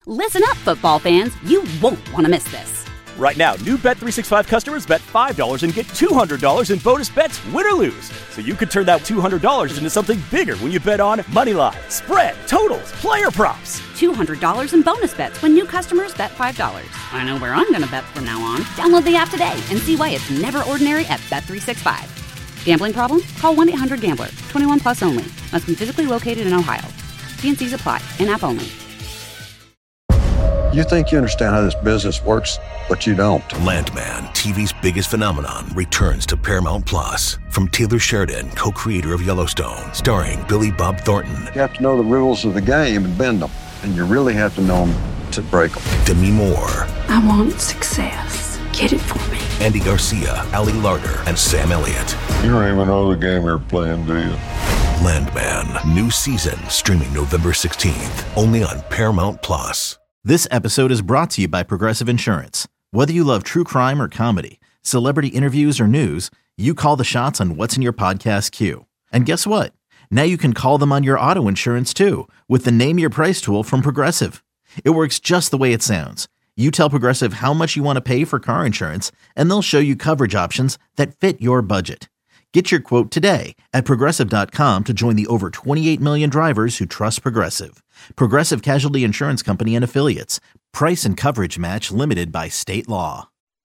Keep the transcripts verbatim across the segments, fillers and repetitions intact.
Listen up, football fans. You won't want to miss this. Right now, new Bet three sixty-five customers bet five dollars and get two hundred dollars in bonus bets, win or lose. So you could turn that two hundred dollars into something bigger when you bet on moneyline, spread, totals, player props. two hundred dollars in bonus bets when new customers bet five dollars. I know where I'm going to bet from now on. Download the app today and see why it's never ordinary at Bet three sixty-five. Gambling problem? Call one eight hundred gambler. twenty-one plus only. Must be physically located in Ohio. T and C's apply. In-app only. You think you understand how this business works, but you don't. Landman, T V's biggest phenomenon, returns to Paramount Plus. From Taylor Sheridan, co-creator of Yellowstone, starring Billy Bob Thornton. You have to know the rules of the game and bend them, and you really have to know them to break them. Demi Moore. I want success. Get it for me. Andy Garcia, Ali Larter, and Sam Elliott. You don't even know the game you're playing, do you? Landman, new season, streaming November sixteenth, only on Paramount Plus. This episode is brought to you by Progressive Insurance. Whether you love true crime or comedy, celebrity interviews or news, you call the shots on what's in your podcast queue. And guess what? Now you can call them on your auto insurance too, with the Name Your Price tool from Progressive. It works just the way it sounds. You tell Progressive how much you want to pay for car insurance, and they'll show you coverage options that fit your budget. Get your quote today at Progressive dot com to join the over twenty-eight million drivers who trust Progressive. Progressive Casualty Insurance Company and Affiliates. Price and coverage match limited by state law.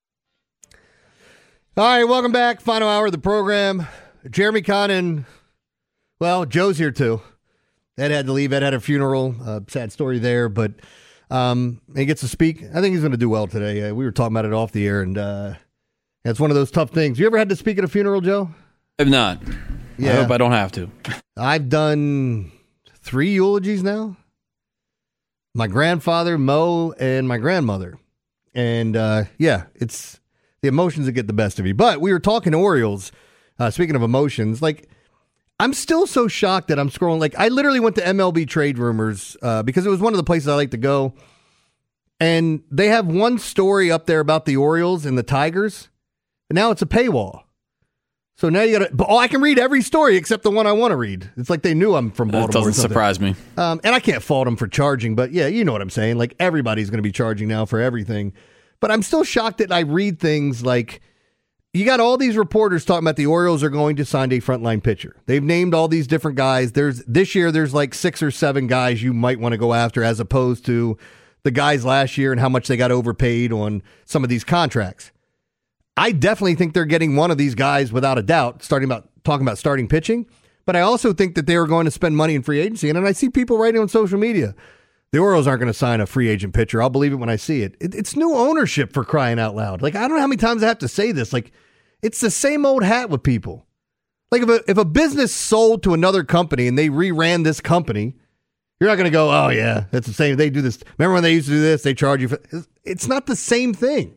All right, welcome back. Final hour of the program. Jeremy Conn and, well, Joe's here too. Ed had to leave. Ed had a funeral. Uh, sad story there, but um, he gets to speak. I think he's going to do well today. Uh, we were talking about it off the air, and uh, it's one of those tough things. You ever had to speak at a funeral, Joe? I've not. Yeah. I hope I don't have to. I've done three eulogies now. My grandfather, Mo, and my grandmother. And, uh, yeah, it's the emotions that get the best of you. But we were talking Orioles, uh, speaking of emotions. Like, I'm still so shocked that I'm scrolling. Like, I literally went to M L B Trade Rumors uh, because it was one of the places I like to go. And they have one story up there about the Orioles and the Tigers. And now it's a paywall. So now you got to, oh, I can read every story except the one I want to read. It's like they knew I'm from Baltimore. That doesn't surprise me. Um, and I can't fault them for charging, but yeah, you know what I'm saying. Like everybody's going to be charging now for everything. But I'm still shocked that I read things like you got all these reporters talking about the Orioles are going to sign a frontline pitcher. They've named all these different guys. There's this year, there's like six or seven guys you might want to go after as opposed to the guys last year and how much they got overpaid on some of these contracts. I definitely think they're getting one of these guys without a doubt, starting about talking about starting pitching. But I also think that they are going to spend money in free agency. And, and I see people writing on social media, the Orioles aren't going to sign a free agent pitcher. I'll believe it when I see it. it. It's new ownership, for crying out loud. Like, I don't know how many times I have to say this. Like, it's the same old hat with people. Like, if a, if a business sold to another company and they reran this company, you're not going to go, oh, yeah, that's the same. They do this. Remember when they used to do this? They charge you for. It's not the same thing.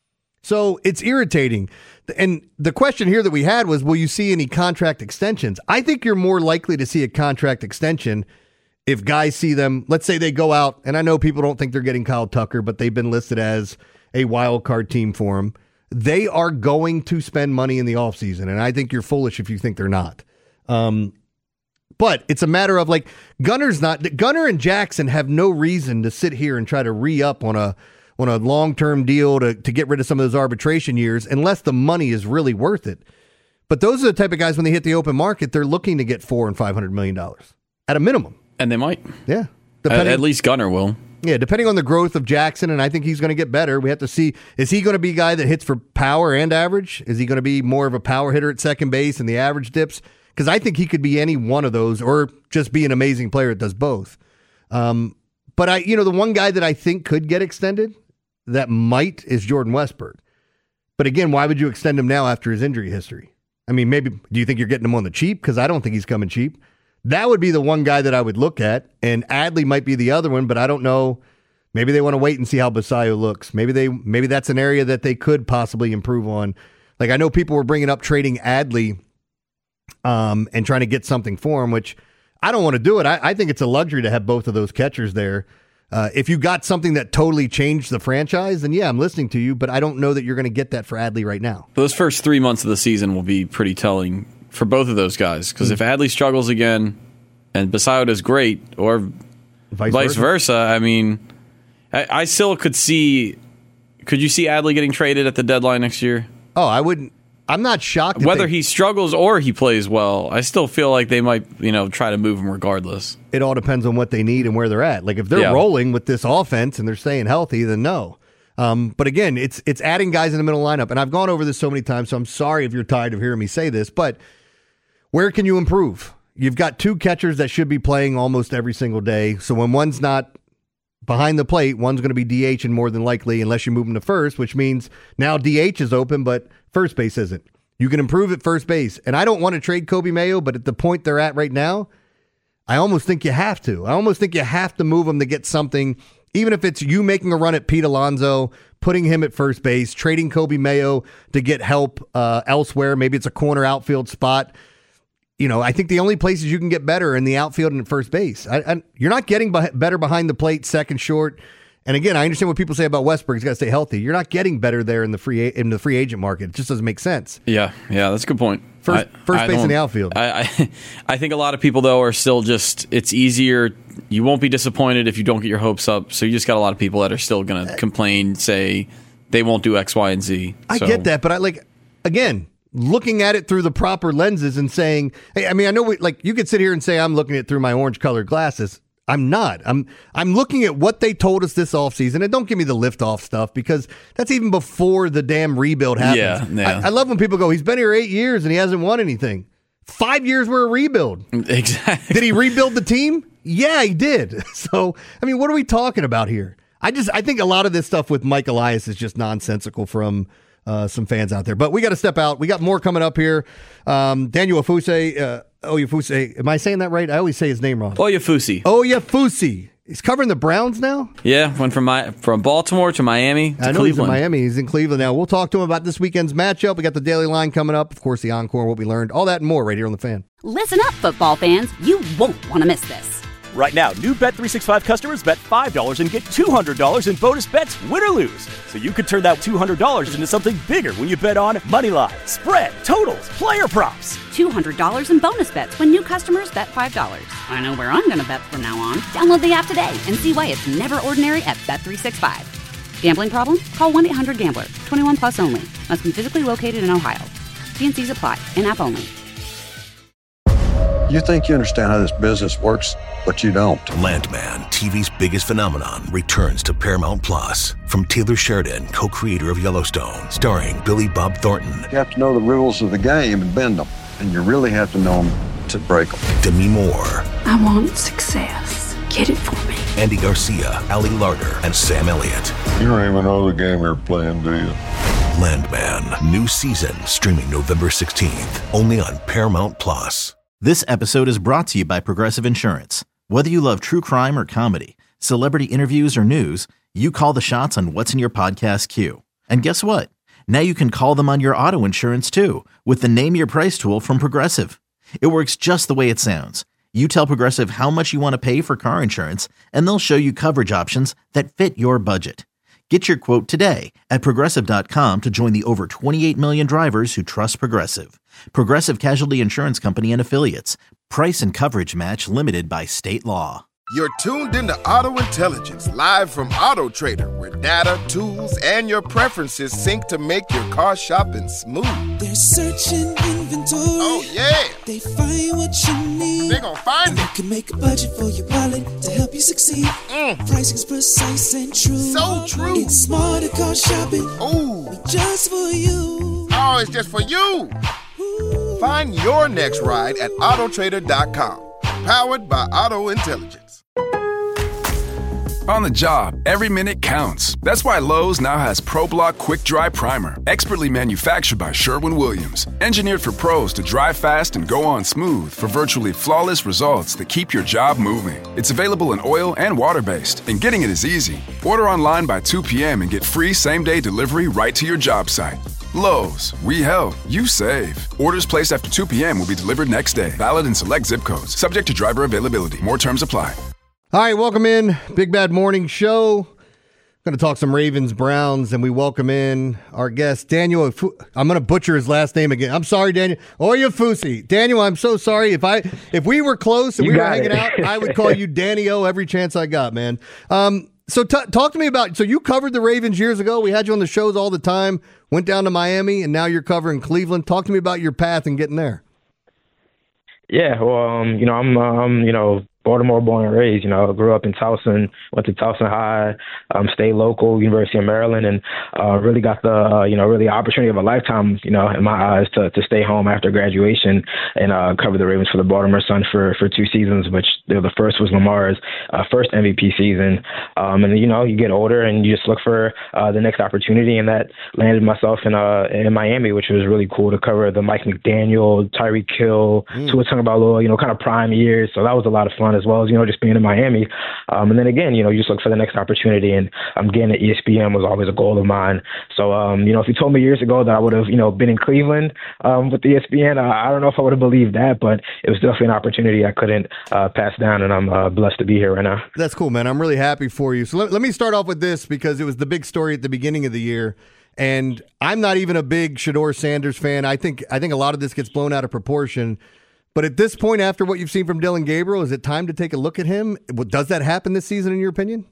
So it's irritating. And the question here that we had was, will you see any contract extensions? I think you're more likely to see a contract extension if guys see them. Let's say they go out, and I know people don't think they're getting Kyle Tucker, but they've been listed as a wild card team for him. They are going to spend money in the offseason, and I think you're foolish if you think they're not. Um, but it's a matter of, like, Gunner's not. Gunner and Jackson have no reason to sit here and try to re-up on a on a long-term deal to, to get rid of some of those arbitration years, unless the money is really worth it. But those are the type of guys, when they hit the open market, they're looking to get four and five hundred million dollars at a minimum. And they might. Yeah. At, at least Gunner will. Yeah, depending on the growth of Jackson, and I think he's going to get better. We have to see, is he going to be a guy that hits for power and average? Is he going to be more of a power hitter at second base and the average dips? Because I think he could be any one of those, or just be an amazing player that does both. Um, but I, you know, the one guy that I think could get extended that might is Jordan Westburg. But again, why would you extend him now after his injury history? I mean, maybe, do you think you're getting him on the cheap? Because I don't think he's coming cheap. That would be the one guy that I would look at, and Adley might be the other one, but I don't know. Maybe they want to wait and see how Basayo looks. Maybe they, maybe that's an area that they could possibly improve on. Like, I know people were bringing up trading Adley um, and trying to get something for him, which I don't want to do it. I, I think it's a luxury to have both of those catchers there. Uh, if you got something that totally changed the franchise, then yeah, I'm listening to you, but I don't know that you're going to get that for Adley right now. Those first three months of the season will be pretty telling for both of those guys, because mm-hmm. if Adley struggles again and Basayo does great, or vice, vice versa. versa, I mean, I, I still could see. Could you see Adley getting traded at the deadline next year? Oh, I wouldn't. I'm not shocked. Whether they, he struggles or he plays well, I still feel like they might, you know, try to move him regardless. It all depends on what they need and where they're at. Like if they're Yeah. rolling with this offense and they're staying healthy, then no. Um, but again, it's it's adding guys in the middle lineup, and I've gone over this so many times, so I'm sorry if you're tired of hearing me say this, but where can you improve? You've got two catchers that should be playing almost every single day, so when one's not behind the plate, one's going to be DHing more than likely unless you move him to first, which means now D H is open, but first base isn't. You can improve at first base, and I don't want to trade Kobe Mayo, but at the point they're at right now, I almost think you have to. I almost think you have to move him to get something, even if it's you making a run at Pete Alonso, putting him at first base, trading Kobe Mayo to get help uh, elsewhere. Maybe it's a corner outfield spot. You know, I think the only places you can get better are in the outfield and at first base. I, I, you're not getting be- better behind the plate, second, short. And again, I understand what people say about Westbrook. He's got to stay healthy. You're not getting better there in the free in the free agent market. It just doesn't make sense. Yeah, yeah, that's a good point. First, I, first I base in don't- the outfield. I, I I think a lot of people though are still just. It's easier. You won't be disappointed if you don't get your hopes up. So you just got a lot of people that are still going to complain, say they won't do X, Y, and Z. I So- get that, but I like again looking at it through the proper lenses and saying, hey, I mean, I know we, like you could sit here and say I'm looking at it through my orange colored glasses. I'm not. I'm I'm looking at what they told us this offseason, and don't give me the liftoff stuff because that's even before the damn rebuild happens. Yeah, yeah. I, I love when people go, he's been here eight years and he hasn't won anything. Five years were a rebuild. Exactly. Did he rebuild the team? Yeah, he did. So, I mean, what are we talking about here? I just I think a lot of this stuff with Mike Elias is just nonsensical from uh, some fans out there. But we got to step out. We got more coming up here. Um, Daniel Ofuse, uh, Oyefuse, am I saying that right? I always say his name wrong. Oyefusi. Oyefuse. He's covering the Browns now? Yeah, went from my from Baltimore to Miami to I know Cleveland. he's in Miami. He's in Cleveland now. We'll talk to him about this weekend's matchup. We got the Daily Line coming up. Of course, the Encore, what we learned. All that and more right here on The Fan. Listen up, football fans. You won't want to miss this. Right now, new Bet three sixty-five customers bet five dollars and get two hundred dollars in bonus bets, win or lose. So you could turn that two hundred dollars into something bigger when you bet on money line, spread, totals, player props. two hundred dollars in bonus bets when new customers bet five dollars. I know where I'm going to bet from now on. Download the app today and see why it's never ordinary at Bet three sixty-five. Gambling problem? Call one eight hundred gambler. twenty-one plus only. Must be physically located in Ohio. T and C's apply. In-app only. You think you understand how this business works, but you don't. Landman, T V's biggest phenomenon, returns to Paramount Plus. From Taylor Sheridan, co-creator of Yellowstone, starring Billy Bob Thornton, You have to know the rules of the game and bend them. And you really have to know them to break them. Demi Moore, I want success. Get it for me. Andy Garcia, Ali Larder, and Sam Elliott. You don't even know the game you're playing, do you? Landman, new season, streaming November sixteenth, only on Paramount Plus. This episode is brought to you by Progressive Insurance. Whether you love true crime or comedy, celebrity interviews or news, you call the shots on what's in your podcast queue. And guess what? Now you can call them on your auto insurance too with the Name Your Price tool from Progressive. It works just the way it sounds. You tell Progressive how much you want to pay for car insurance, and they'll show you coverage options that fit your budget. Get your quote today at Progressive dot com to join the over twenty-eight million drivers who trust Progressive. Progressive Casualty Insurance Company and Affiliates. Price and coverage match limited by state law. You're tuned into Auto Intelligence, live from Auto Trader, where data, tools, and your preferences sync to make your car shopping smooth. They're searching inventory. Oh, yeah. They find what you need. They're gonna find and it. You can make a budget for your wallet to help you succeed. Mm. Pricing's precise and true. So true. It's smarter car shopping. Ooh. Just for you. Oh, it's just for you. Ooh. Find your next ride at Auto Trader dot com. Powered by Auto Intelligence. On the job, every minute counts. That's why Lowe's now has ProBlock Quick Dry Primer, expertly manufactured by Sherwin-Williams. Engineered for pros to dry fast and go on smooth for virtually flawless results that keep your job moving. It's available in oil and water-based, and getting it is easy. Order online by two p.m. and get free same-day delivery right to your job site. Lowe's, we help, you save. Orders placed after two p.m. will be delivered next day. Valid in select zip codes. Subject to driver availability. More terms apply. All right, welcome in. Big Bad Morning Show. Going to talk some Ravens, Browns, and we welcome in our guest, Daniel. I'm going to butcher his last name again. I'm sorry, Daniel. Oyefusi. Daniel, I'm so sorry. If I if we were close and You we were got hanging it. out, I would call you Danny O every chance I got, man. Um, So t- talk to me about, so you covered the Ravens years ago. We had you on the shows all the time, went down to Miami, and now you're covering Cleveland. Talk to me about your path and getting there. Yeah, well, um, you know, I'm, um, you know, Baltimore born and raised. You know, grew up in Towson, went to Towson High, um, stayed local, University of Maryland, and uh, really got the, uh, you know, really opportunity of a lifetime, you know, in my eyes to, to stay home after graduation and uh, cover the Ravens for the Baltimore Sun for, for two seasons, which you know, the first was Lamar's uh, first M V P season. Um, and, you know, you get older and you just look for uh, the next opportunity, and that landed myself in uh, in Miami, which was really cool to cover the Mike McDaniel, Tyreek Hill, mm. Tua Tagovailoa, you know, kind of prime years. So that was a lot of fun, as well as, you know, just being in Miami. Um, and then again, you know, you just look for the next opportunity, and um, getting at E S P N was always a goal of mine. So, um, you know, if you told me years ago that I would have, you know, been in Cleveland um, with E S P N, uh, I don't know if I would have believed that, but it was definitely an opportunity I couldn't uh, pass down, and I'm uh, blessed to be here right now. That's cool, man. I'm really happy for you. So let, let me start off with this, because it was the big story at the beginning of the year. And I'm not even a big Shedeur Sanders fan. I think I think a lot of this gets blown out of proportion. But at this point, after what you've seen from Dillon Gabriel, is it time to take a look at him? Does that happen this season, in your opinion?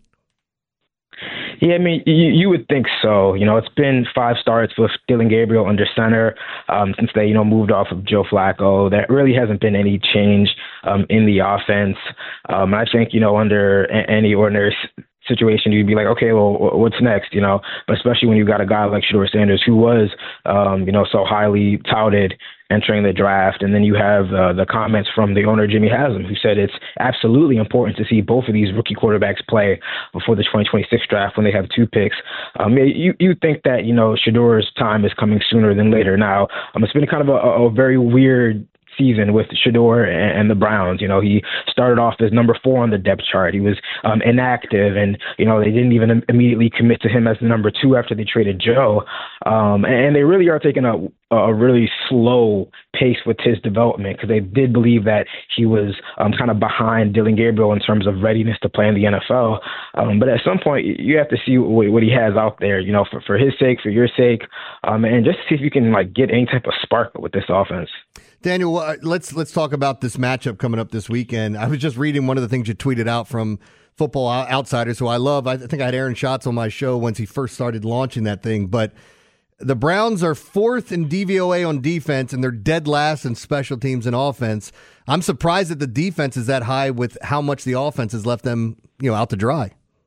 Yeah, I mean, you, you would think so. You know, it's been five starts with Dillon Gabriel under center um, since they, you know, moved off of Joe Flacco. There really hasn't been any change um, in the offense. Um, I think, you know, under a- any ordinary situation, you'd be like, okay, well, what's next? You know, but especially when you got a guy like Shedeur Sanders, who was, um, you know, so highly touted entering the draft. And then you have uh, the comments from the owner, Jimmy Haslam, who said it's absolutely important to see both of these rookie quarterbacks play before the twenty twenty-six draft when they have two picks. Um, you you think that, you know, Shedeur's time is coming sooner than later. Now, um, it's been kind of a, a very weird season with Shedeur and the Browns. You know, he started off as number four on the depth chart. He was um, inactive, and, you know, they didn't even immediately commit to him as the number two after they traded Joe. Um, and they really are taking a, a really slow pace with his development, because they did believe that he was um, kind of behind Dillon Gabriel in terms of readiness to play in the N F L. Um, but at some point, you have to see what, what he has out there, you know, for, for his sake, for your sake, um, and just see if you can, like, get any type of spark with this offense. Daniel, uh, let's let's talk about this matchup coming up this weekend. I was just reading one of the things you tweeted out from Football Outsiders, who I love. I think I had Aaron Schatz on my show once he first started launching that thing. But the Browns are fourth in D V O A on defense, and they're dead last in special teams and offense. I'm surprised that the defense is that high with how much the offense has left them, you know, out to dry.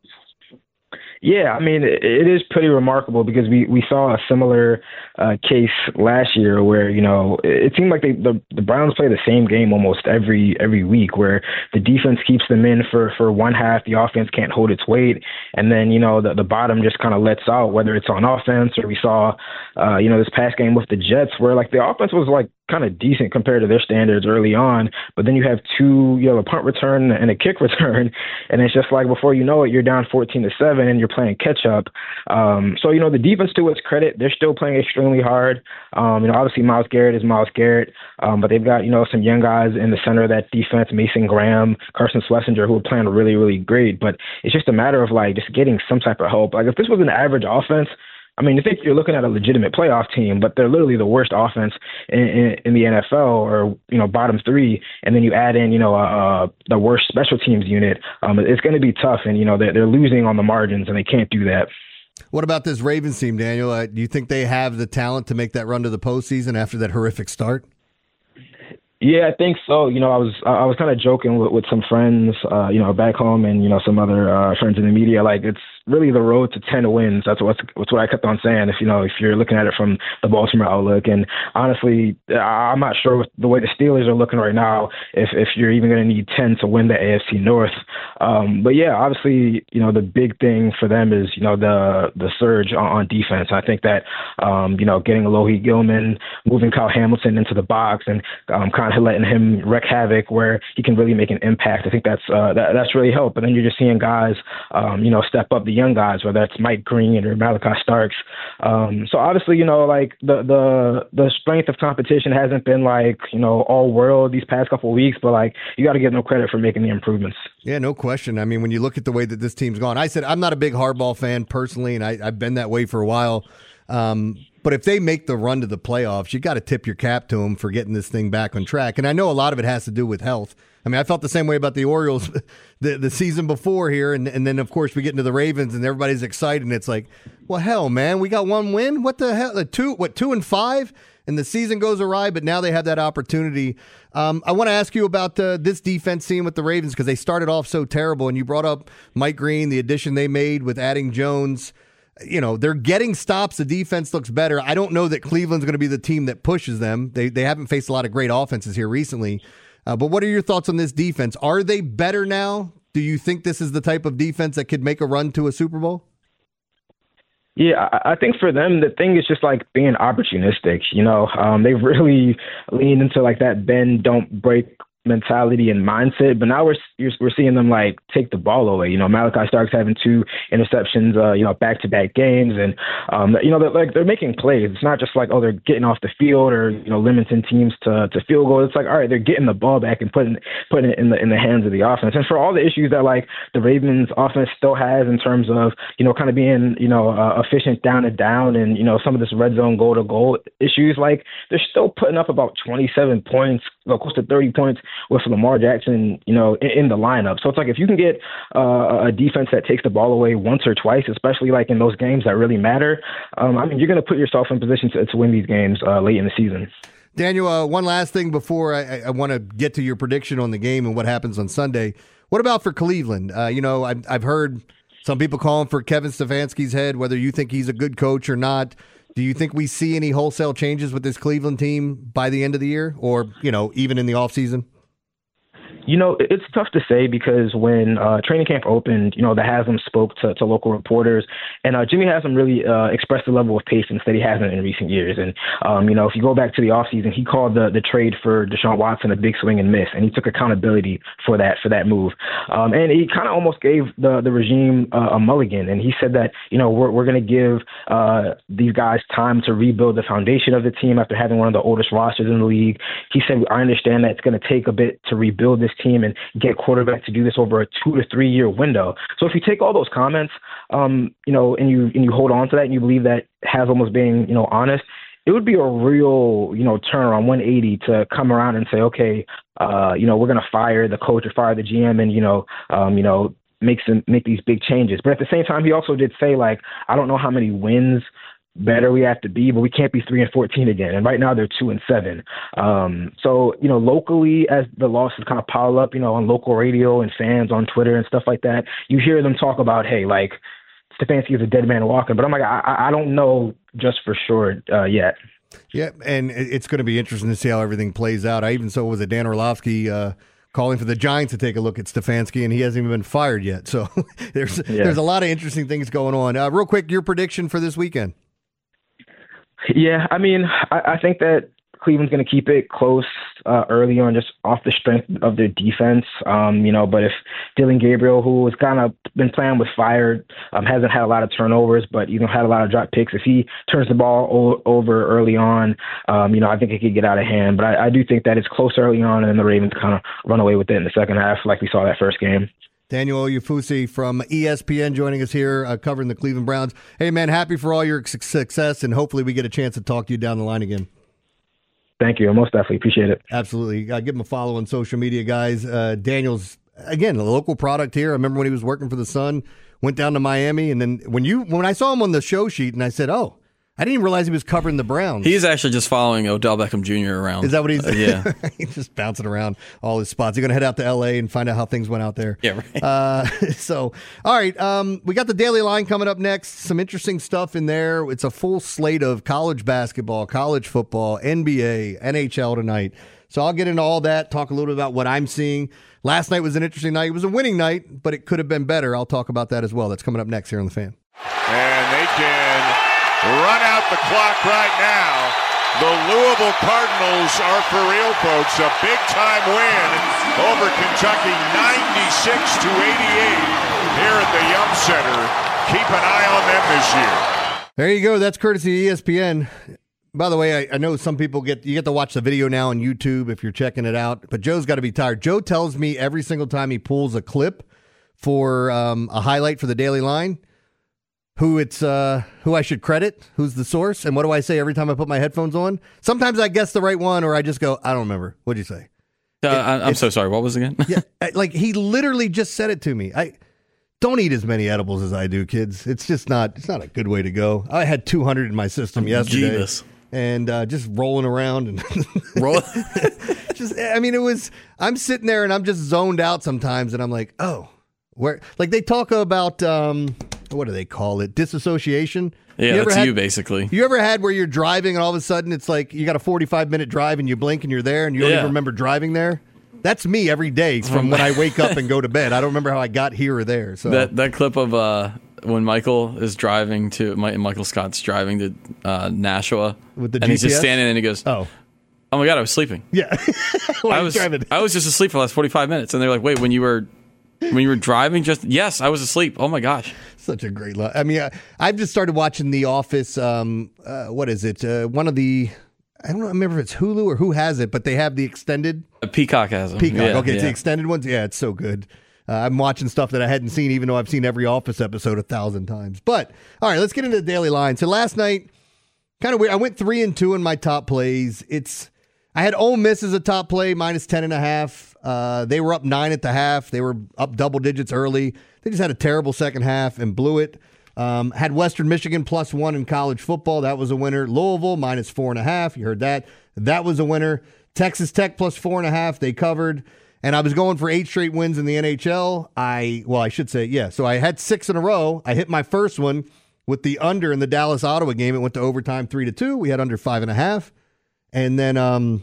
Yeah, I mean, it, it is pretty remarkable, because we, we saw a similar uh, case last year where, you know, it, it seemed like they, the the Browns play the same game almost every every week, where the defense keeps them in for, for one half, the offense can't hold its weight, and then, you know, the, the bottom just kind of lets out, whether it's on offense, or we saw, uh, you know, this past game with the Jets where, like, the offense was, like, kind of decent compared to their standards early on, but then you have two, you have a punt return and a kick return, and it's just like, before you know it, you're down fourteen to seven and you're playing catch up. Um, so, you know, the defense, to its credit, they're still playing extremely hard. Um, you know, obviously Myles Garrett is Myles Garrett, um, but they've got, you know, some young guys in the center of that defense, Mason Graham, Carson Schlesinger, who are playing really, really great. But it's just a matter of, like, just getting some type of help. Like, if this was an average offense, I mean, I think you're looking at a legitimate playoff team, but they're literally the worst offense in, in, in the N F L, or, you know, bottom three. And then you add in, you know, uh, the worst special teams unit. Um, it's going to be tough, and, you know, they're, they're losing on the margins, and they can't do that. What about this Ravens team, Daniel? Uh, do you think they have the talent to make that run to the postseason after that horrific start? Yeah, I think so. You know, I was I was kind of joking with, with some friends, uh, you know, back home, and, you know, some other uh, friends in the media. Like, it's really the road to ten wins. That's what that's what I kept on saying. If you know, if you're looking at it from the Baltimore outlook, and honestly, I'm not sure with the way the Steelers are looking right now, if if you're even going to need ten to win the A F C North. Um, but yeah, obviously, you know, the big thing for them is, you know, the the surge on, on defense. I think that um, you know, getting Alohi Gilman, moving Kyle Hamilton into the box, and um, kind of letting him wreak havoc where he can really make an impact. I think that's uh, that, that's really helped. And then you're just seeing guys, um, you know, step up. The young guys, whether that's Mike Green or Malachi Starks. Um, so obviously, you know, like the the the strength of competition hasn't been, like, you know, all world these past couple of weeks, but, like, you got to give them credit for making the improvements. Yeah, no question. I mean, when you look at the way that this team's gone, I said I'm not a big Harbaugh fan personally, and I, I've been that way for a while. Um, but if they make the run to the playoffs, you got to tip your cap to them for getting this thing back on track. And I know a lot of it has to do with health. I mean, I felt the same way about the Orioles the the season before here, and, and then, of course, we get into the Ravens, and everybody's excited, and it's like, well, hell, man, we got one win? What the hell? The two, what, two and five? And the season goes awry, but now they have that opportunity. Um, I want to ask you about uh, this defense scene with the Ravens because they started off so terrible, and you brought up Mike Green, the addition they made with adding Jones. You know, they're getting stops. The defense looks better. I don't know that Cleveland's going to be the team that pushes them. They they haven't faced a lot of great offenses here recently. Uh, but what are your thoughts on this defense? Are they better now? Do you think this is the type of defense that could make a run to a Super Bowl? Yeah, I think for them, the thing is just like being opportunistic. You know, um, they've really leaned into like that bend, don't break mentality and mindset, but now we're we're seeing them like take the ball away. You know, Malachi Starks having two interceptions, uh, you know, back to back games, and um, you know, they're like they're making plays. It's not just like, oh, they're getting off the field or, you know, limiting teams to to field goals. It's like, all right, they're getting the ball back and putting putting it in the in the hands of the offense. And for all the issues that like the Ravens offense still has in terms of, you know, kind of being, you know, uh, efficient down and down, and, you know, some of this red zone goal to goal issues, like they're still putting up about twenty-seven points, well, close to thirty points with Lamar Jackson, you know, in, in the lineup. So it's like if you can get uh, a defense that takes the ball away once or twice, especially like in those games that really matter, um, I mean, you're going to put yourself in position to, to win these games uh, late in the season. Daniel, uh, one last thing before I, I want to get to your prediction on the game and what happens on Sunday. What about for Cleveland? Uh, you know, I've, I've heard some people calling for Kevin Stefanski's head, whether you think he's a good coach or not. Do you think we see any wholesale changes with this Cleveland team by the end of the year or, you know, even in the offseason? You know, it's tough to say because when uh, training camp opened, you know, the Haslam spoke to, to local reporters, and uh, Jimmy Haslam really uh, expressed the level of patience that he hasn't in recent years. And, um, you know, if you go back to the offseason, he called the, the trade for Deshaun Watson a big swing and miss, and he took accountability for that for that move. Um, and he kind of almost gave the, the regime uh, a mulligan, and he said that, you know, we're, we're going to give uh, these guys time to rebuild the foundation of the team after having one of the oldest rosters in the league. He said, I understand that it's going to take a bit to rebuild this team and get quarterback to do this over a two to three year window. So if you take all those comments, um, you know, and you and you hold on to that and you believe that Haslam was being, you know, honest, it would be a real, you know, turn on one eighty to come around and say, okay, uh, you know, we're going to fire the coach or fire the G M and, you know, um, you know, make some make these big changes. But at the same time, he also did say, like, I don't know how many wins better we have to be, but we can't be three and fourteen again. And right now they're two and seven. Um, so, you know, locally, as the losses kind of pile up, you know, on local radio and fans on Twitter and stuff like that, you hear them talk about, hey, like, Stefanski is a dead man walking. But I'm like, I, I don't know just for sure uh, yet. Yeah, and it's going to be interesting to see how everything plays out. I even saw, was it Dan Orlovsky uh, calling for the Giants to take a look at Stefanski, and he hasn't even been fired yet. So there's yeah. there's a lot of interesting things going on. Uh, real quick, your prediction for this weekend. Yeah, I mean, I, I think that Cleveland's going to keep it close uh, early on, just off the strength of their defense. Um, you know, but if Dillon Gabriel, who has kind of been playing with fire, um, hasn't had a lot of turnovers, but you know had a lot of drop picks, if he turns the ball o- over early on, um, you know, I think it could get out of hand. But I, I do think that it's close early on, and then the Ravens kind of run away with it in the second half, like we saw that first game. Daniel Oyefusi from E S P N joining us here, uh, covering the Cleveland Browns. Hey, man, happy for all your success, and hopefully we get a chance to talk to you down the line again. Thank you. I most definitely appreciate it. Absolutely. Uh, give him a follow on social media, guys. Uh, Daniel's, again, a local product here. I remember when he was working for The Sun, went down to Miami, and then when you when I saw him on the show sheet, and I said, oh, I didn't even realize he was covering the Browns. He's actually just following Odell Beckham Junior around. Is that what he's uh, Yeah. He's just bouncing around all his spots. He's going to head out to L A and find out how things went out there. Yeah, right. Uh, so, all right. Um, we got the Daily Line coming up next. Some interesting stuff in there. It's a full slate of college basketball, college football, N B A, N H L tonight. So I'll get into all that, talk a little bit about what I'm seeing. Last night was an interesting night. It was a winning night, but it could have been better. I'll talk about that as well. That's coming up next here on The Fan. And they can run out the clock right now. The Louisville Cardinals are for real, folks. A big-time win over Kentucky, ninety-six to eighty-eight here at the Yum Center. Keep an eye on them this year. There you go. That's courtesy of E S P N. By the way, I, I know some people get you get to watch the video now on YouTube if you're checking it out, but Joe's got to be tired. Joe tells me every single time he pulls a clip for um, a highlight for the Daily Line, who it's uh, who I should credit, who's the source, and what do I say every time I put my headphones on? Sometimes I guess the right one, or I just go, I don't remember. What'd you say? Uh, I, I'm it's- so sorry. What was it again? Yeah, like he literally just said it to me. I don't eat as many edibles as I do, kids. It's just not. It's not a good way to go. I had two hundred in my system yesterday, Jeebus. and uh, just rolling around and Roll. just. I mean, it was. I'm sitting there and I'm just zoned out sometimes, and I'm like, oh, where? Like they talk about um, what do they call it? Disassociation. Yeah, you ever that's had, you basically. You ever had where you're driving and all of a sudden it's like you got a forty-five minute drive and you blink and you're there and you don't Yeah. even remember driving there? That's me every day from when I wake up and go to bed. I don't remember how I got here or there. So That that clip of uh, when Michael is driving to Mi- Michael Scott's driving to uh, Nashua With the and he's G P S? just standing and he goes, oh, "Oh my god, I was sleeping. yeah. I was I was just asleep for the last forty-five minutes." And they're like, "Wait, when you were when you were driving, just yes, I was asleep. Oh my gosh." Such a great line. I mean, I, I've just started watching The Office. Um, uh, what is it? Uh, one of the, I don't remember if it's Hulu or who has it, but they have the extended. Uh, Peacock has them. Peacock. Yeah, okay, it's the yeah. extended ones. Yeah, it's so good. Uh, I'm watching stuff that I hadn't seen, even though I've seen every Office episode a thousand times. But all right, let's get into the daily line. So last night, kind of weird. I went three and two in my top plays. It's I had Ole Miss as a top play, minus ten and a half. Uh, they were up nine at the half. They were up double digits early. They just had a terrible second half and blew it. Um, had Western Michigan plus one in college football. That was a winner. Louisville minus four and a half. You heard that. That was a winner. Texas Tech plus four and a half. They covered. And I was going for eight straight wins in the N H L. I, well, I should say, yeah. So I had six in a row. I hit my first one with the under in the Dallas Ottawa game. It went to overtime three to two. We had under five and a half. And then um,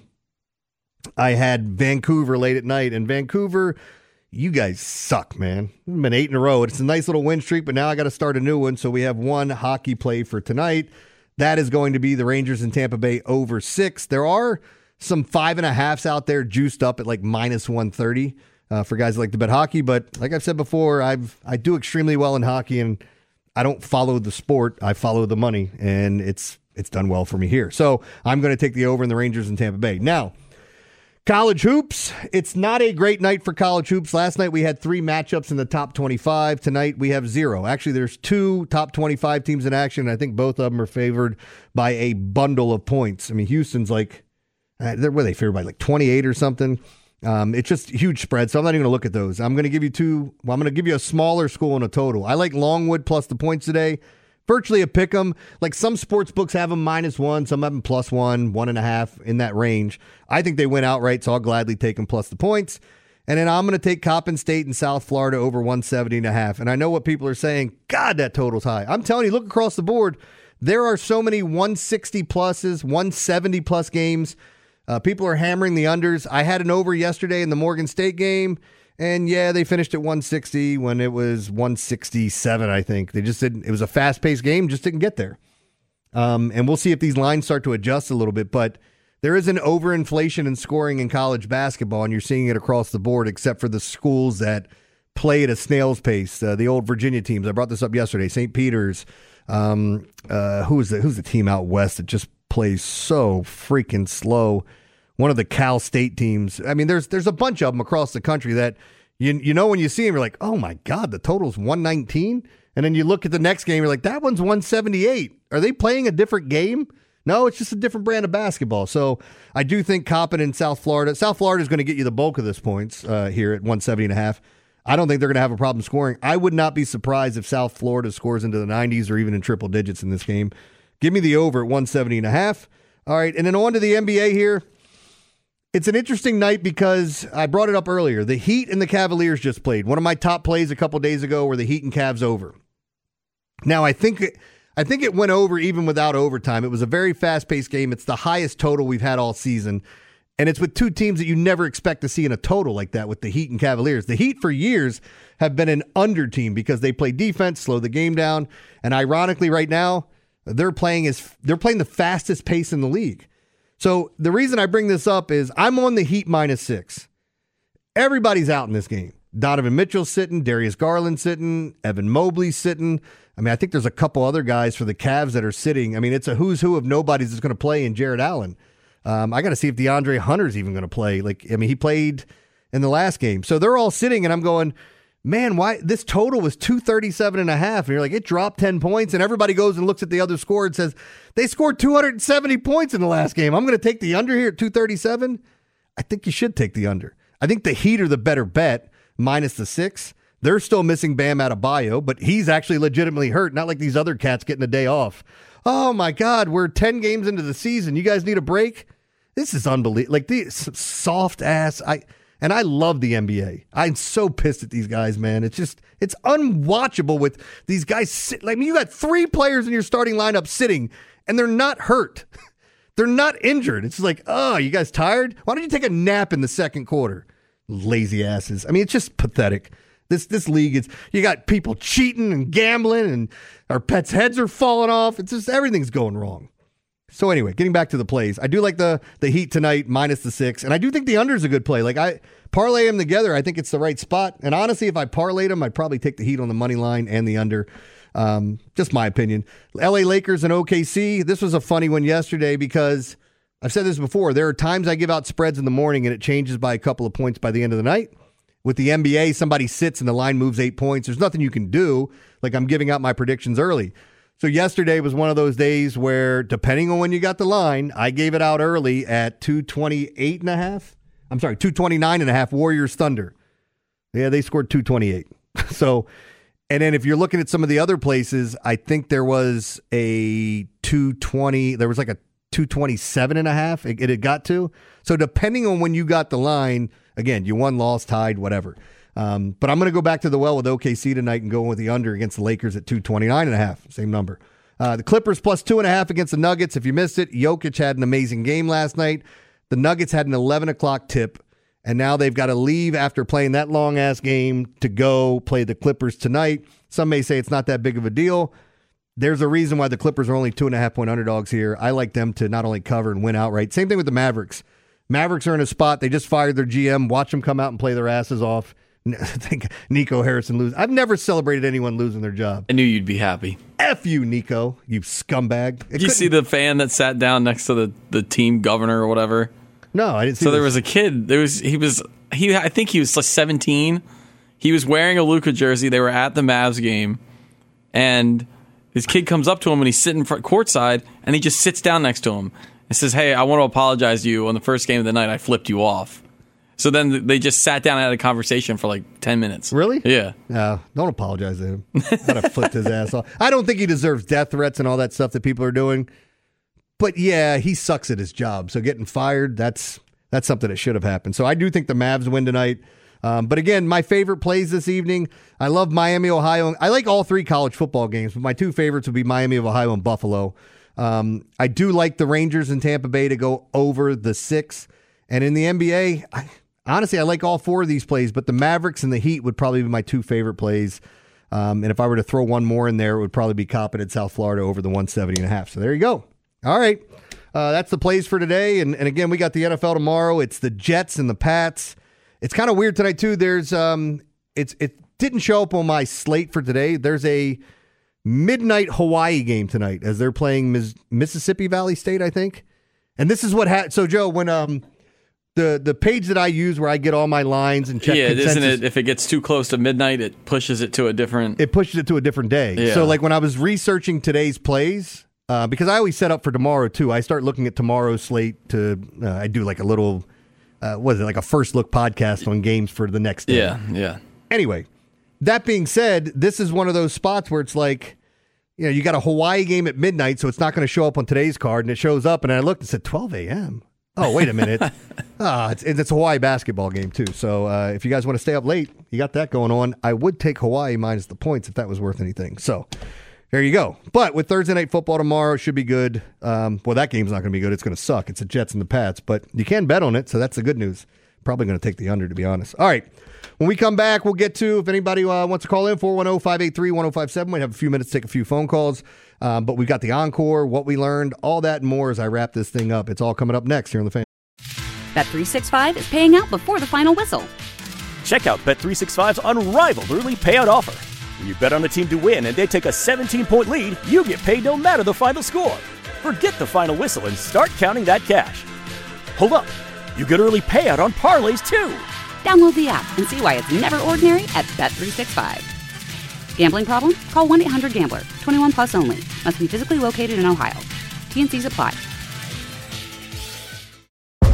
I had Vancouver late at night. And Vancouver, you guys suck, man. We've been eight in a row. It's a nice little win streak, but now I got to start a new one. So we have one hockey play for tonight. That is going to be the Rangers in Tampa Bay over six. There are some five and a halves out there juiced up at like minus one thirty uh, for guys that like to bet hockey. But like I've said before, I've I do extremely well in hockey, and I don't follow the sport. I follow the money, and it's it's done well for me here. So I'm going to take the over in the Rangers in Tampa Bay. Now, college hoops. It's not a great night for college hoops. Last night we had three matchups in the top twenty-five. Tonight we have zero. Actually, there's two top twenty-five teams in action. I think both of them are favored by a bundle of points. I mean, Houston's like, uh, they're, were they favored by like twenty-eight or something? Um, it's just a huge spread, so I'm not even going to look at those. I'm going to give you two. Well, I'm going to give you a smaller school and a total. I like Longwood plus the points today. Virtually a pick 'em. Like some sports books have them minus one, some have them plus one, one and a half in that range. I think they win outright, so I'll gladly take them plus the points. And then I'm going to take Coppin State and South Florida over one seventy and a half. And I know what people are saying. God, that total's high. I'm telling you, look across the board. There are so many one sixty pluses, one seventy plus games. Uh, people are hammering the unders. I had an over yesterday in the Morgan State game. And yeah, they finished at one sixty when it was one sixty-seven, I think. They just didn't, it was a fast-paced game, just didn't get there. Um, and we'll see if these lines start to adjust a little bit. But there is an overinflation in scoring in college basketball, and you're seeing it across the board, except for the schools that play at a snail's pace. Uh, the old Virginia teams, I brought this up yesterday, Saint Peter's. Um, uh, who's the, who's the team out west that just plays so freaking slow? One of the Cal State teams. I mean, there's there's a bunch of them across the country that you you know when you see them, you're like, oh my God, the total's one nineteen. And then you look at the next game, you're like, that one's one seventy-eight. Are they playing a different game? No, it's just a different brand of basketball. So I do think Coppin in South Florida. South Florida is going to get you the bulk of this points uh, here at one seventy and a half. I don't think they're going to have a problem scoring. I would not be surprised if South Florida scores into the nineties or even in triple digits in this game. Give me the over at one seventy and a half. All right, and then on to the N B A here. It's an interesting night because I brought it up earlier. The Heat and the Cavaliers just played. One of my top plays a couple days ago were the Heat and Cavs over. Now, I think I think it went over even without overtime. It was a very fast-paced game. It's the highest total we've had all season. And it's with two teams that you never expect to see in a total like that with the Heat and Cavaliers. The Heat for years have been an under team because they play defense, slow the game down. And ironically, right now, they're playing as they're playing the fastest pace in the league. So the reason I bring this up is I'm on the Heat minus six. Everybody's out in this game. Donovan Mitchell's sitting, Darius Garland's sitting, Evan Mobley's sitting. I mean, I think there's a couple other guys for the Cavs that are sitting. I mean, it's a who's who of nobodies that's going to play in Jared Allen. Um, I got to see if DeAndre Hunter's even going to play. Like, I mean, he played in the last game. So they're all sitting, and I'm going, man, why this total was two thirty-seven and a half. And you're like, it dropped ten points. And everybody goes and looks at the other score and says, they scored two hundred seventy points in the last game. I'm going to take the under here at two thirty-seven. I think you should take the under. I think the Heat are the better bet, minus the six. They're still missing Bam Adebayo, but he's actually legitimately hurt, not like these other cats getting a day off. Oh, my God, we're ten games into the season. You guys need a break? This is unbelievable. Like, these soft ass. I And I love the N B A. I'm so pissed at these guys, man. It's just, it's unwatchable with these guys. Sit, like, I mean, you got three players in your starting lineup sitting, and they're not hurt. They're not injured. It's like, oh, you guys tired? Why don't you take a nap in the second quarter? Lazy asses. I mean, it's just pathetic. This this league is, you got people cheating and gambling, and our pets' heads are falling off. It's just, everything's going wrong. So anyway, getting back to the plays, I do like the the Heat tonight, minus the six, and I do think the under is a good play. Like, I parlay them together, I think it's the right spot. And honestly, if I parlayed them, I'd probably take the Heat on the money line and the under. Um, just my opinion. L A Lakers and O K C, this was a funny one yesterday because I've said this before. There are times I give out spreads in the morning and it changes by a couple of points by the end of the night. With the N B A, somebody sits and the line moves eight points. There's nothing you can do. Like, I'm giving out my predictions early. So yesterday was one of those days where, depending on when you got the line, I gave it out early at two twenty-eight and a half. I'm sorry, two twenty-nine and a half, Warriors Thunder. Yeah, they scored two twenty-eight. So, and then if you're looking at some of the other places, I think there was a two twenty, there was like a two twenty-seven and a half it, it had got to. So depending on when you got the line, again, you won, lost, tied, whatever. Um, but I'm going to go back to the well with O K C tonight and go with the under against the Lakers at two twenty-nine and a half, same number. Uh, the Clippers plus two and a half against the Nuggets. If you missed it, Jokic had an amazing game last night. The Nuggets had an eleven o'clock tip, and now they've got to leave after playing that long-ass game to go play the Clippers tonight. Some may say it's not that big of a deal. There's a reason why the Clippers are only two and a half point underdogs here. I like them to not only cover and win outright. Same thing with the Mavericks. Mavericks are in a spot. They just fired their G M. Watch them come out and play their asses off. I think Nico Harrison lose. I've never celebrated anyone losing their job. I knew you'd be happy. F you, Nico, you scumbag. It Did you see the fan that sat down next to the, the team governor or whatever? No, I didn't see So this. there was a kid. There was he was he I think he was like seventeen. He was wearing a Luka jersey. They were at the Mavs game, and this kid comes up to him and he's sitting front courtside, and he just sits down next to him and says, "Hey, I want to apologize to you. On the first game of the night, I flipped you off." So then they just sat down and had a conversation for like ten minutes. Really? Yeah. No, don't apologize to him. I'd have flipped his ass off. I don't think he deserves death threats and all that stuff that people are doing. But yeah, he sucks at his job. So getting fired, that's that's something that should have happened. So I do think the Mavs win tonight. Um, but again, my favorite plays this evening, I love Miami, Ohio. I like all three college football games, but my two favorites would be Miami of Ohio and Buffalo. Um, I do like the Rangers in Tampa Bay to go over the six. And in the N B A, I, honestly, I like all four of these plays, but the Mavericks and the Heat would probably be my two favorite plays. Um, and if I were to throw one more in there, it would probably be Coppin at South Florida over the one seventy and a half. So there you go. All right. Uh, that's the plays for today. And, and again, we got the N F L tomorrow. It's the Jets and the Pats. It's kind of weird tonight, too. There's um, it's it didn't show up on my slate for today. There's a midnight Hawaii game tonight as they're playing Miss, Mississippi Valley State, I think. And this is what happened. So, Joe, when um the the page that I use where I get all my lines and check yeah, consensus, isn't it? If it gets too close to midnight, it pushes it to a different. It pushes it to a different day. Yeah. So, like when I was researching today's plays, uh, because I always set up for tomorrow too. I start looking at tomorrow's slate to. Uh, I do like a little. Uh, what is it, like a first look podcast on games for the next day? Yeah, yeah. Anyway, that being said, this is one of those spots where it's like, you know, you got a Hawaii game at midnight, so it's not going to show up on today's card, and it shows up, and I looked and said twelve a.m. Oh, wait a minute. ah, it's, it's a Hawaii basketball game, too. So uh, if you guys want to stay up late, you got that going on. I would take Hawaii minus the points if that was worth anything. So there you go. But with Thursday Night Football tomorrow, it should be good. Um, well, that game's not going to be good. It's going to suck. It's the Jets and the Pats. But you can bet on it, so that's the good news. Probably going to take the under, to be honest. All right. When we come back, we'll get to, if anybody uh, wants to call in, four one zero, five eight three, one zero five seven. We have a few minutes to take a few phone calls. Um, but we've got the encore, what we learned, all that and more as I wrap this thing up. It's all coming up next here on The Fan. Bet three sixty-five is paying out before the final whistle. Check out Bet three sixty-five's unrivaled early payout offer. When you bet on a team to win and they take a seventeen-point lead, you get paid no matter the final score. Forget the final whistle and start counting that cash. Hold up. You get early payout on parlays, too. Download the app and see why it's never ordinary at Bet three sixty-five. Gambling problem? Call one eight hundred gambler. twenty-one plus only. Must be physically located in Ohio. T and C's apply.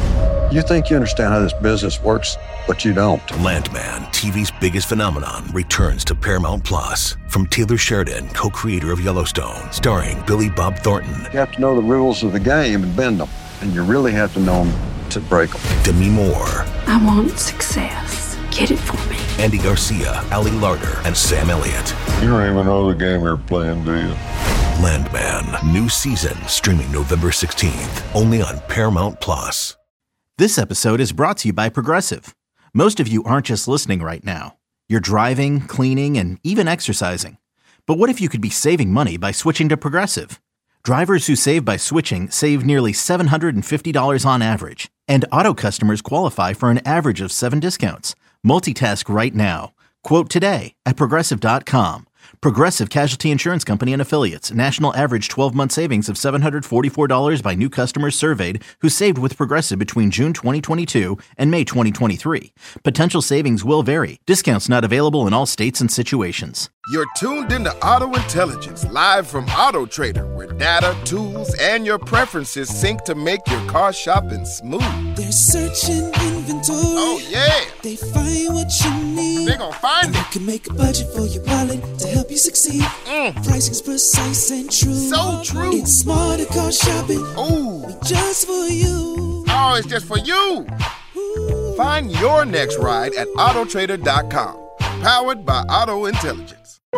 You think you understand how this business works, but you don't. Landman, T V's biggest phenomenon, returns to Paramount Plus. From Taylor Sheridan, co-creator of Yellowstone, starring Billy Bob Thornton. You have to know the rules of the game and bend them. And you really have to know them to break them. Demi Moore. I want success. Get it for me. Andy Garcia, Ali Larter, and Sam Elliott. You don't even know the game you're playing, do you? Landman, new season, streaming November sixteenth, only on Paramount Plus. This episode is brought to you by Progressive. Most of you aren't just listening right now. You're driving, cleaning, and even exercising. But what if you could be saving money by switching to Progressive? Drivers who save by switching save nearly seven hundred fifty dollars on average. And auto customers qualify for an average of seven discounts. Multitask right now. Quote today at Progressive dot com. Progressive Casualty Insurance Company and Affiliates. National average twelve-month savings of seven hundred forty-four dollars by new customers surveyed who saved with Progressive between June twenty twenty-two and May twenty twenty-three. Potential savings will vary. Discounts not available in all states and situations. You're tuned into Auto Intelligence, live from Auto Trader, where data, tools, and your preferences sync to make your car shopping smooth. They're searching inventory. Oh, yeah. They find what you need. They're gonna find it. You can make a budget for your wallet to help you succeed. Mm. Pricing's precise and true. So true. It's smarter car shopping. Ooh. Just for you. Oh, it's just for you. Ooh. Find your next ride at Auto Trader dot com. Powered by Auto Intelligence.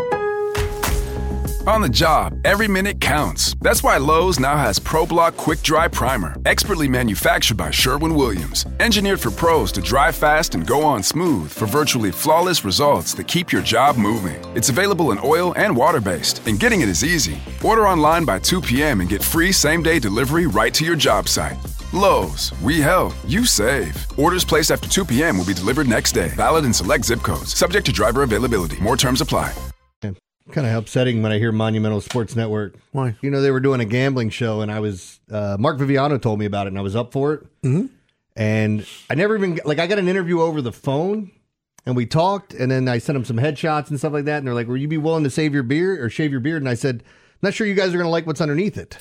On the job, every minute counts. That's why Lowe's now has ProBlock Quick Dry Primer, expertly manufactured by Sherwin-Williams. Engineered for pros to dry fast and go on smooth for virtually flawless results that keep your job moving. It's available in oil and water-based, and getting it is easy. Order online by two p.m. and get free same-day delivery right to your job site. Lowe's, we help, you save. Orders placed after two p.m. will be delivered next day. Valid in select zip codes. Subject to driver availability. More terms apply. Kind of upsetting when I hear Monumental Sports Network. Why? You know, they were doing a gambling show, and I was, uh, Mark Viviano told me about it, and I was up for it. Mm-hmm. And I never even, like, I got an interview over the phone, and we talked, and then I sent him some headshots and stuff like that, and they're like, will you be willing to save your beard or shave your beard? And I said, not sure you guys are going to like what's underneath it.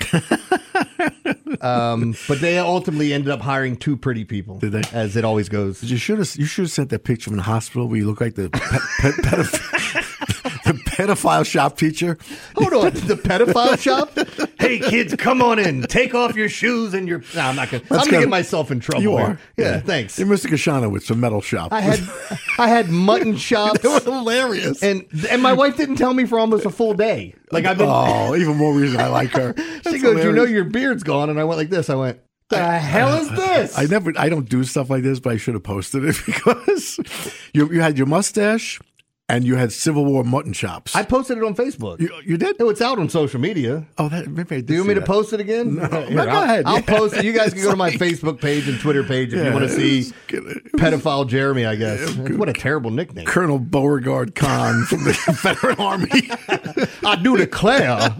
um, but they ultimately ended up hiring two pretty people. Did they? As it always goes. You should have you should have sent that picture from the hospital where you look like the pet, pet, pedoph- the pedophile shop teacher. Hold on, the pedophile shop? Hey kids, come on in. Take off your shoes and your. No, I'm not gonna. That's I'm gonna get myself in trouble. You are. Here. Yeah, yeah, thanks. You're Mister Kashanowitz from Metal Shop. I had I had mutton chops. They were hilarious. And and my wife didn't tell me for almost a full day. Like I've been. Oh, even more reason I like her. She That's goes, hilarious. you know your beard's gone, and I went like this. I went. The hell is this? I never, I don't do stuff like this, but I should have posted it because you, you had your mustache and you had Civil War mutton chops. I posted it on Facebook. You, you did? No, it's out on social media. Oh, that maybe I did. Do you want me to that. post it again? No, Here, no, go I'll, ahead. I'll Yeah. post it. You guys can go to my Facebook page and Twitter page if Yeah, you want to see was, pedophile Jeremy. I guess. What a terrible nickname, Colonel Beauregard Khan from the Confederate Army. I do declare.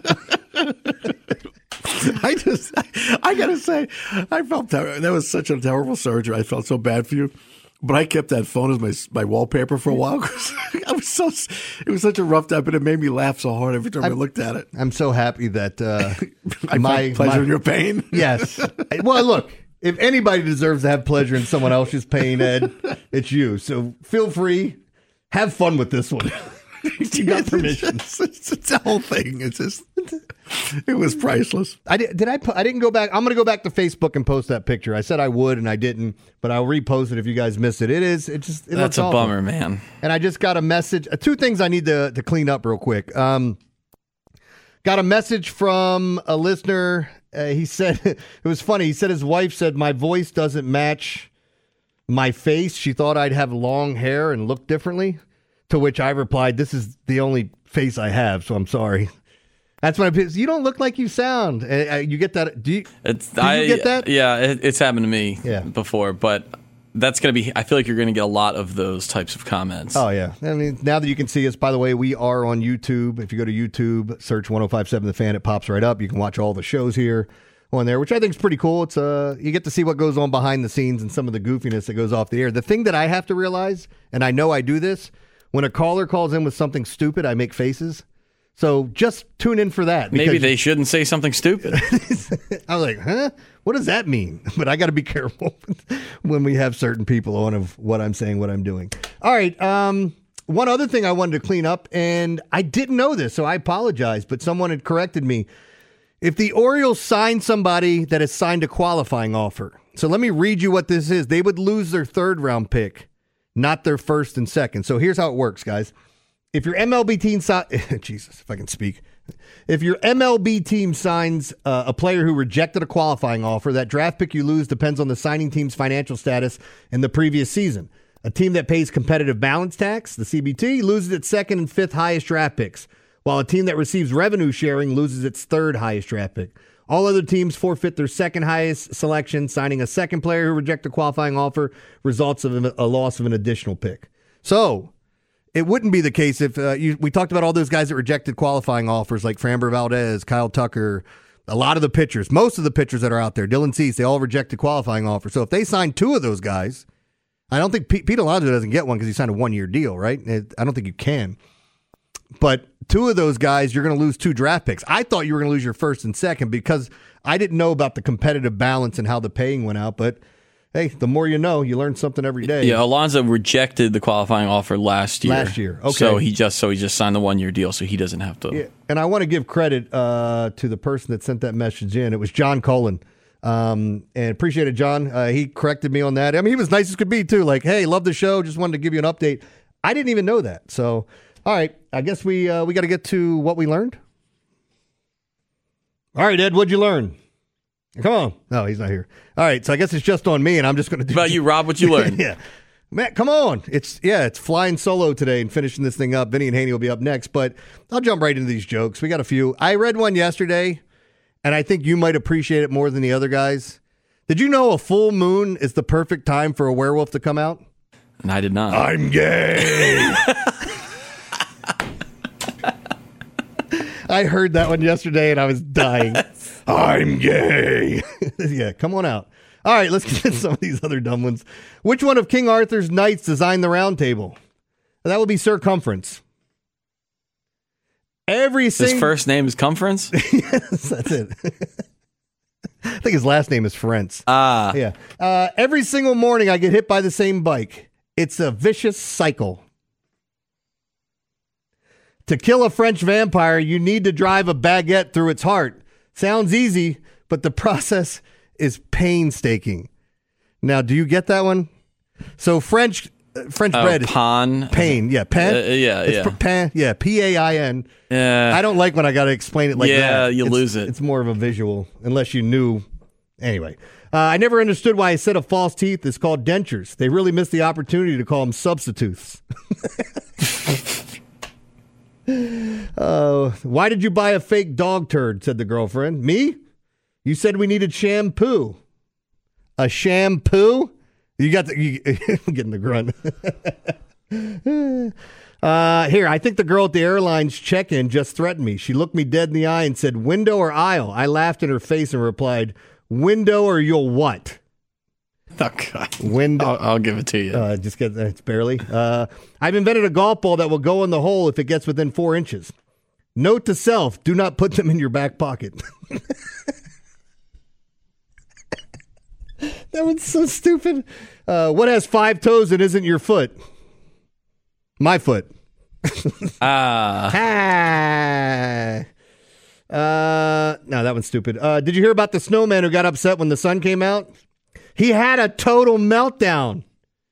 I just, I, I gotta say, I felt ter- that was such a terrible surgery. I felt so bad for you, but I kept that phone as my my wallpaper for a while because I was so. It was such a rough day, but it made me laugh so hard every time I'm, I looked at it. I'm so happy that uh, I my find pleasure my, in your pain. Yes. Well, look, if anybody deserves to have pleasure in someone else's pain, Ed, it's you. So feel free, have fun with this one. You got permission. It's, it's, it's the whole thing. It's just, it was priceless. I did. Did I? pu- I didn't go back. I'm going to go back to Facebook and post that picture. I said I would, and I didn't. But I'll repost it if you guys missed it. It is. It just. It That's looks a awful. bummer, man. And I just got a message. Uh, two things I need to to clean up real quick. Um, got a message from a listener. Uh, he said it was funny. He said his wife said my voice doesn't match my face. She thought I'd have long hair and look differently. To which I replied, "This is the only face I have, so I'm sorry." That's when I. You don't look like you sound. Uh, you get that? Do you? It's, do I, you get that? Yeah, it, it's happened to me Yeah. before, but that's going to be, I feel like you're going to get a lot of those types of comments. Oh, yeah. I mean, now that you can see us, by the way, we are on YouTube. If you go to YouTube, search ten fifty-seven The Fan, it pops right up. You can watch all the shows here on there, which I think is pretty cool. It's uh, you get to see what goes on behind the scenes and some of the goofiness that goes off the air. The thing that I have to realize, and I know I do this, when a caller calls in with something stupid, I make faces. So just tune in for that. Maybe they shouldn't say something stupid. I was like, huh? What does that mean? But I got to be careful when we have certain people on of what I'm saying, what I'm doing. All right. Um, one other thing I wanted to clean up, and I didn't know this, so I apologize, but someone had corrected me. If the Orioles sign somebody that has signed a qualifying offer, so let me read you what this is. They would lose their third round pick, not their first and second. So here's how it works, guys. If your M L B team, si- Jesus, if I can speak, if your M L B team signs uh, a player who rejected a qualifying offer, that draft pick you lose depends on the signing team's financial status in the previous season. A team that pays competitive balance tax, the C B T, loses its second and fifth highest draft picks, while a team that receives revenue sharing loses its third highest draft pick. All other teams forfeit their second highest selection. Signing a second player who rejected a qualifying offer results in a loss of an additional pick. So it wouldn't be the case if uh, you, we talked about all those guys that rejected qualifying offers like Framber Valdez, Kyle Tucker, a lot of the pitchers, most of the pitchers that are out there, Dylan Cease, they all rejected qualifying offers. So if they signed two of those guys, I don't think Pete, Pete Alonso doesn't get one because he signed a one-year deal, right? I don't think you can. But two of those guys, you're going to lose two draft picks. I thought you were going to lose your first and second because I didn't know about the competitive balance and how the paying went out, but hey, the more you know, you learn something every day. Yeah, Alonso rejected the qualifying offer last year. Last year, okay. So he just so he just signed the one year deal, so he doesn't have to. Yeah. And I want to give credit uh, to the person that sent that message in. It was John Cullen, um, and appreciate it, John. Uh, he corrected me on that. I mean, he was nice as could be too. Like, hey, love the show. Just wanted to give you an update. I didn't even know that. So, all right, I guess we uh, we got to get to what we learned. All right, Ed, what'd you learn? Come on. No, he's not here. All right, so I guess it's just on me, and I'm just going to do... What about you, Rob? What you learned? Yeah. Matt, come on. It's yeah, it's flying solo today and finishing this thing up. Vinny and Haney will be up next, but I'll jump right into these jokes. We got a few. I read one yesterday, and I think you might appreciate it more than the other guys. Did you know a full moon is the perfect time for a werewolf to come out? And I did not. I'm gay. I heard that one yesterday, and I was dying. I'm gay. Yeah, come on out. All right, let's get into some of these other dumb ones. Which one of King Arthur's knights designed the round table? That would be Circumference. Every sing- His first name is Cumference? Yes, that's it. I think his last name is Ferentz. Ah. Yeah. Uh, every single morning I get hit by the same bike. It's a vicious cycle. To kill a French vampire, you need to drive a baguette through its heart. Sounds easy, but the process is painstaking. Now, do you get that one? So French uh, French oh, bread pan. is pain. Yeah, pan. Uh, yeah, it's yeah. P- pan, yeah, P A I N. Yeah. I don't like when I got to explain it like yeah, that. Yeah, you it's, lose it. It's more of a visual, unless you knew. Anyway, uh, I never understood why a set of false teeth is called dentures. They really missed the opportunity to call them substitutes. Uh, why did you buy a fake dog turd, said the girlfriend. Me? You said we needed shampoo. A shampoo? You got the, you, getting the grunt. uh, here, I think the girl at the airline's check-in just threatened me. She looked me dead in the eye and said, window or aisle? I laughed in her face and replied, window or you'll what? Oh, God. Window. I'll, I'll give it to you. Uh, just get it's barely. Uh, I've invented a golf ball that will go in the hole if it gets within four inches. Note to self: do not put them in your back pocket. That one's so stupid. Uh, what has five toes and isn't your foot? My foot. Ah. ah. Uh, no, that one's stupid. Uh, did you hear about the snowman who got upset when the sun came out? He had a total meltdown.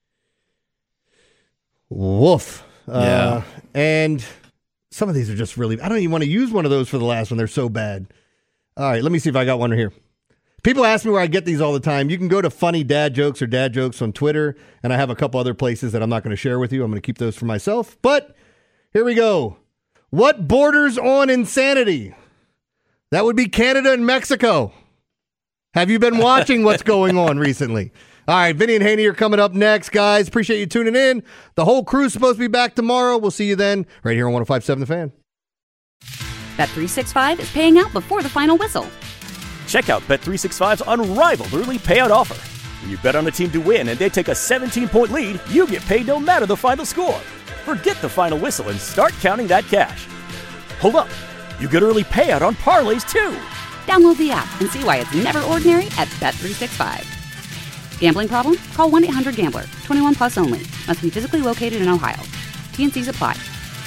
Woof. Uh, yeah. And some of these are just really... I don't even want to use one of those for the last one. They're so bad. All right, let me see if I got one here. People ask me where I get these all the time. You can go to Funny Dad Jokes or Dad Jokes on Twitter, and I have a couple other places that I'm not going to share with you. I'm going to keep those for myself. But here we go. What borders on insanity? That would be Canada and Mexico. Have you been watching what's going on recently? All right, Vinny and Haney are coming up next, guys. Appreciate you tuning in. The whole crew's supposed to be back tomorrow. We'll see you then right here on one oh five point seven The Fan. Bet three sixty-five is paying out before the final whistle. Check out Bet three sixty-five's unrivaled early payout offer. When you bet on a team to win and they take a seventeen-point lead, you get paid no matter the final score. Forget the final whistle and start counting that cash. Hold up. You get early payout on parlays, too. Download the app and see why it's never ordinary at Bet three sixty-five. Gambling problem? Call one eight hundred gambler. twenty-one plus only. Must be physically located in Ohio. T N Cs apply.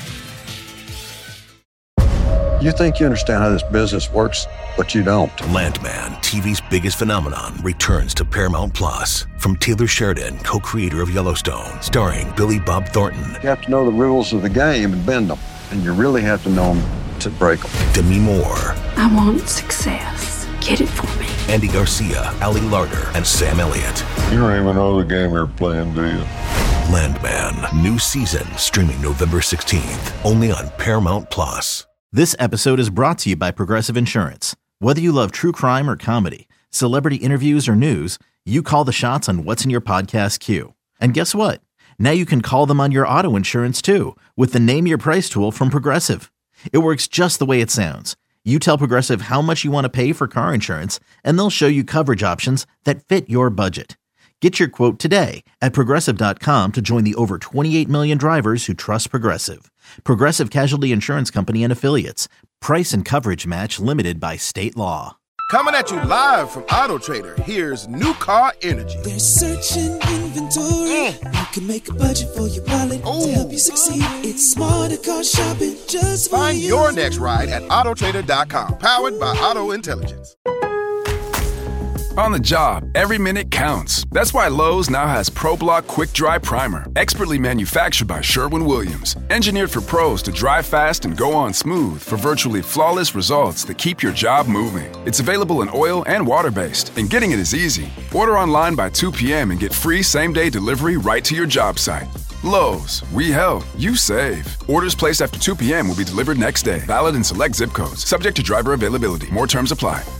You think you understand how this business works, but you don't. Landman, T V's biggest phenomenon, returns to Paramount Plus. From Taylor Sheridan, co-creator of Yellowstone, starring Billy Bob Thornton. You have to know the rules of the game and bend them, and you really have to know them to break them. Demi Moore. I want success. Get it for me. Andy Garcia, Ali Larter, and Sam Elliott. You don't even know the game you're playing, do you? Landman, new season, streaming November sixteenth, only on Paramount Plus. This episode is brought to you by Progressive Insurance. Whether you love true crime or comedy, celebrity interviews or news, you call the shots on what's in your podcast queue. And guess what? Now you can call them on your auto insurance too, with the Name Your Price tool from Progressive. It works just the way it sounds. You tell Progressive how much you want to pay for car insurance, and they'll show you coverage options that fit your budget. Get your quote today at Progressive dot com to join the over twenty-eight million drivers who trust Progressive. Progressive Casualty Insurance Company and Affiliates. Price and coverage match limited by state law. Coming at you live from Auto Trader, here's New Car Energy. There's searching inventory. Mm. You can make a budget for your wallet Ooh. To help you succeed. It's smarter car shopping just for Find you. your next ride at Auto Trader dot com, powered by Auto Intelligence. On the job, every minute counts. That's why Lowe's now has ProBlock Quick Dry Primer, expertly manufactured by Sherwin-Williams. Engineered for pros to dry fast and go on smooth for virtually flawless results that keep your job moving. It's available in oil and water-based, and getting it is easy. Order online by two p.m. and get free same-day delivery right to your job site. Lowe's, we help, you save. Orders placed after two p.m. will be delivered next day. Valid in select zip codes. Subject to driver availability. More terms apply.